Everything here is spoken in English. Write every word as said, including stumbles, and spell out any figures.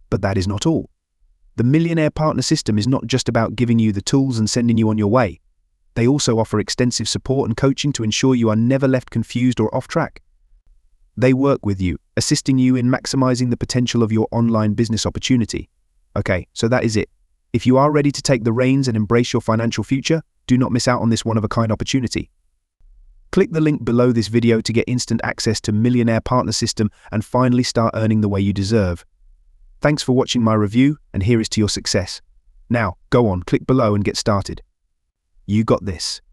But that is not all. The Millionaire Partner System is not just about giving you the tools and sending you on your way. They also offer extensive support and coaching to ensure you are never left confused or off track. They work with you, assisting you in maximizing the potential of your online business opportunity. Okay, so that is it. If you are ready to take the reins and embrace your financial future, do not miss out on this one-of-a-kind opportunity. Click the link below this video to get instant access to Millionaire Partner System and finally start earning the way you deserve. Thanks for watching my review, and here is to your success. Now, go on, click below and get started. You got this.